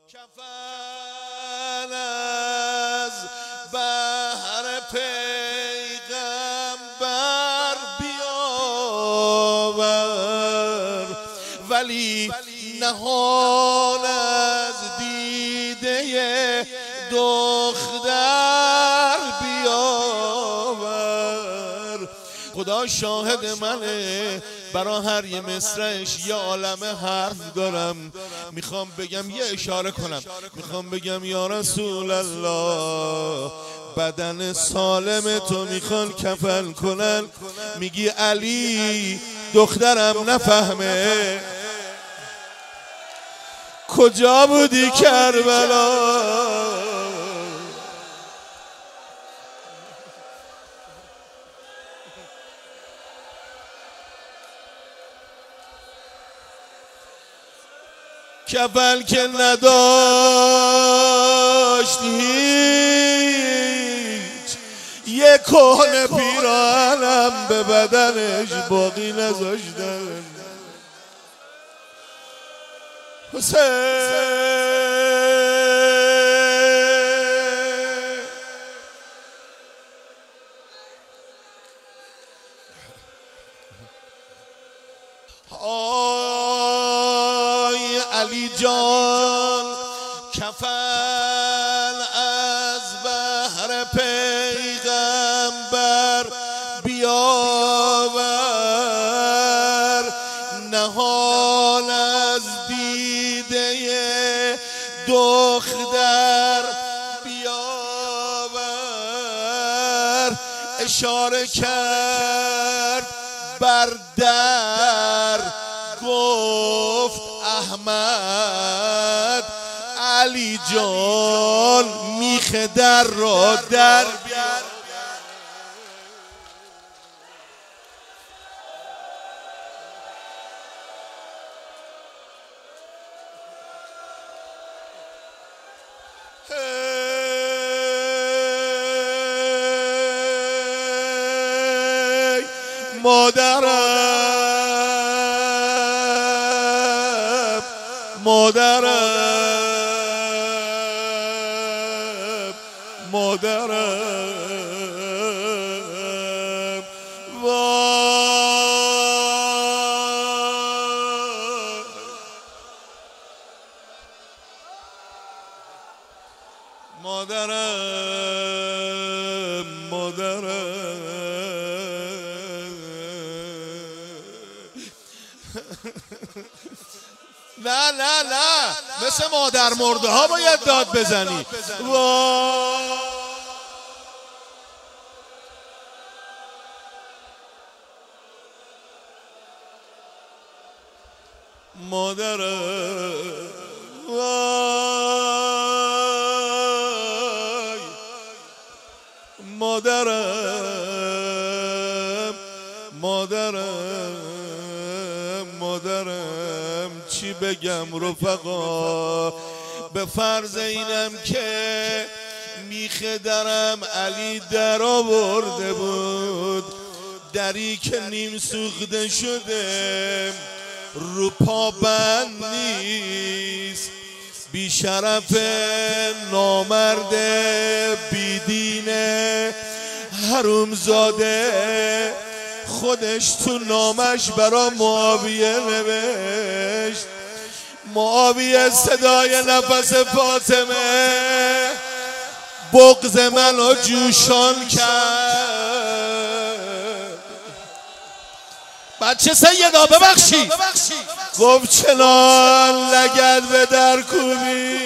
کفن از بهر پیغمبر بیاور، ولی نهان از دیده دختر بیاور. خدا شاهد منه، برا هر یه مصرعش یه عالم حرف دارم. میخوام بگم، یه اشاره کنم، میخوام بگم یا رسول الله، بدن سالم تو میخوان کفن کنن، میگی علی دخترم نفهمه. کجا بودی کربلا؟ کفن که نداشت هیچ، یه کهنه پیراهنم به بدنش باقی نذاشتن. حسین آی علی جان، کفن از بهر پیغمبر بیاور، نهان از دیده دختر بیاور. اشاره کرد بر در، گفت احمد علی جان میخ در را در بیار. مادرم مادرم مادرم، وای مادرم مادرم. نه نه نه، مثل مادر مرده ها باید داد بزنی. مادرم وای مادرم مادرم مادرم. چی بگم رفقا، به فرض اینم که میخ درم علی در آورده بود، دری که نیم سوخته شده، رو پا بند نیست، بی شرف نامرد بیدینه حروم زاده خودش تو نامش برا معاویه نوشت. معاویه صدای نفس فاطمه بغض منو جوشان کرد. بچه سیدا ببخشید، گفت چنان لگد به در کوبی